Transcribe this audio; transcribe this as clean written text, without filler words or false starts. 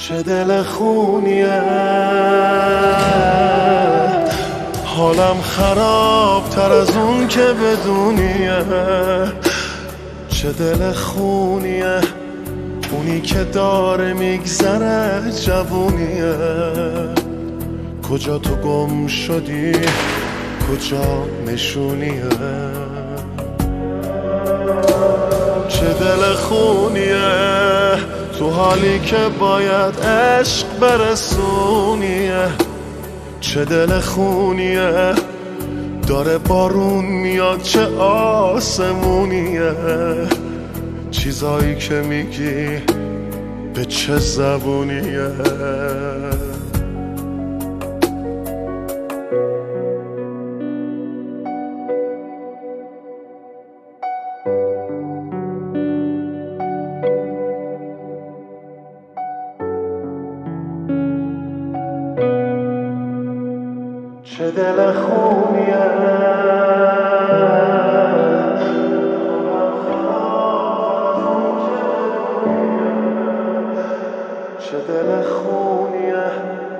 چه دل خونیه، حالم خراب تر از اون که بدونیه. چه دل خونیه، اونی که داره میگذره جوونیه. کجا تو گم شدی، کجا نشونیه. چه دل خونیه، تو حالی که باید عشق برسونیه. چه دل خونیه، داره بارون میاد چه آسمونیه. چیزایی که میگی به چه زبونیه. چه دل خونیه، چه دل خونیه.